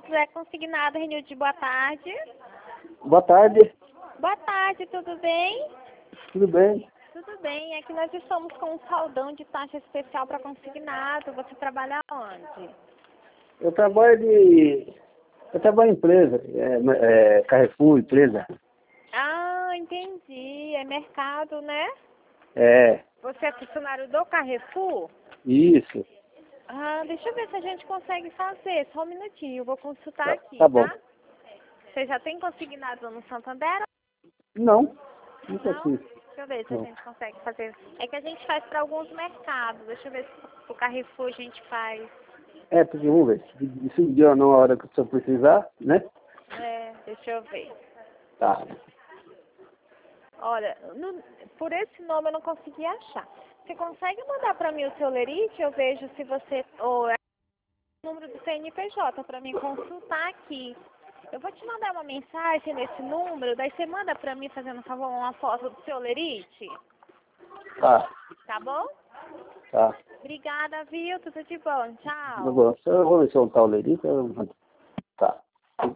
José Consignado, Renilde, boa tarde. Boa tarde, Boa tarde, tudo bem? tudo bem? Tudo bem, é que nós estamos com um saldão de taxa especial para consignado. Você trabalha onde? Eu trabalho em empresa, Carrefour, empresa. Ah, entendi. É mercado, né? É, Você é funcionário do Carrefour? isso. Ah, deixa eu ver se a gente consegue fazer. Só um minutinho, eu vou consultar aqui, Tá bom. tá? Você já tem consignado no Santander? Não, nunca Não? fiz. Deixa eu ver se a Não. gente consegue fazer. É que a gente faz para alguns mercados. Deixa eu ver se o Carrefour a gente faz. Porque vamos ver, se decidir ou não a hora que o senhor precisar, né? Deixa eu ver. Tá. Olha, por esse nome eu não consegui achar. Você consegue mandar para mim o seu lerite? Eu vejo se você... Ou é o número do CNPJ para mim consultar aqui. Eu vou te mandar uma mensagem nesse número, daí você manda para mim, fazendo favor, uma foto do seu lerite. Tá, Tá bom? tá. Obrigada, viu? Tudo de bom. Tá Tchau. bom. Eu vou ver se eu não tá o Lerita. Tá.